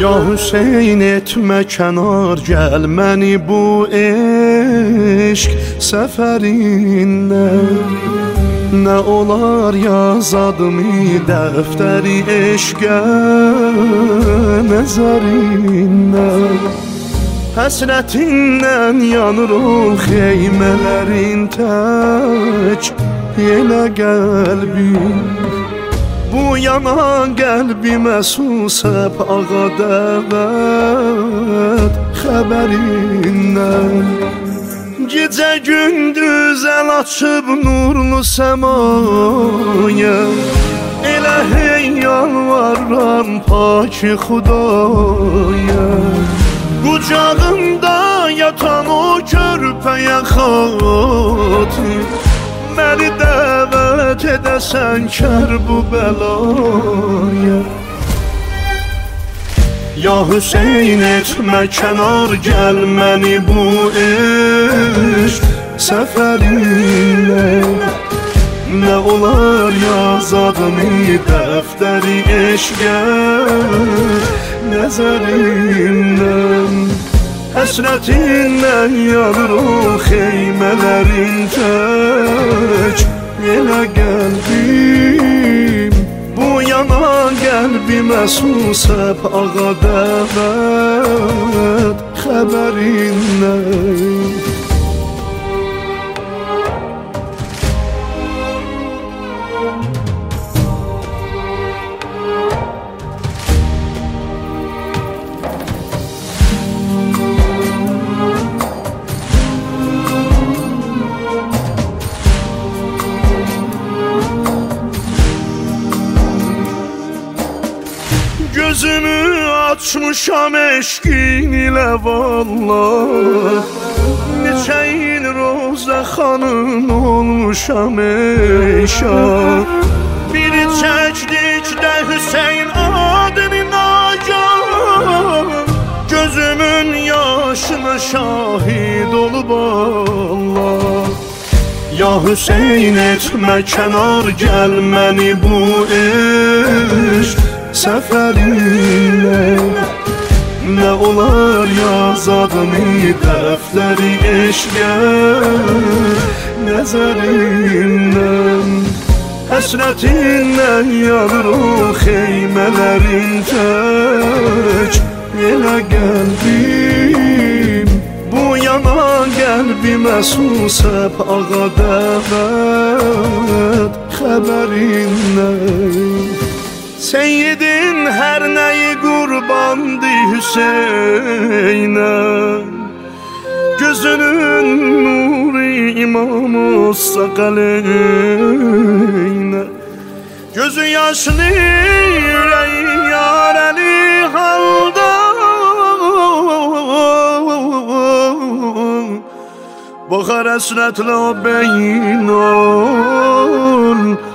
Ya Hüseyin etmə kənar, gəl məni bu eşq səfərindən. Nə olar yazadımı dəftəri eşqə nəzərindən. Həsrətindən yanır o xeymələrin tək yenə qəlbim. Bu yanan qəlbimə susəb ağa dəvət xəbərindən. Gecə gündüz əl açıb nurlu səmaya, elə hey yalvarram paki Xudaya. Qucağında yatan o körpəyə xatır, məni dəvət edəsən Kərbəlaya. Ya Hüseyin etmə kənar, gəl məni bu eşq səfərinə. Nə olar yazadımı dəftəri eşqə nəzərindən. Həsrətindən yanır o xeymələrin tək yenə qəlbim. Bu yanan qəlbimə susəb ağa dəvət xəbərindən. Gözümü açmışam eşqin ilə vallah. Neçə il Rozə xanım olmuşam eşaq. Biri çəkdik də Hüseyin adını nacan. Gözümün yaşına şahid olub Allah. Ya Hüseyin etmə kənar, gəl məni bu eşq səfərinə. Nə olar yazadımı dəftəri eşqə nəzərindən. Həsrətindən yanır o xeymələrin tək yenə qəlbim. Bu yanan qəlbimə susəb ağa dəvət xəbərindən. Seyyidin hər nəyi qurbandı Hüseynə. Gözünün nuru İmam olsa qaleynə. Gözü yaşlı yüreği yarəli halda. Baxar əsrətlə o beyin ol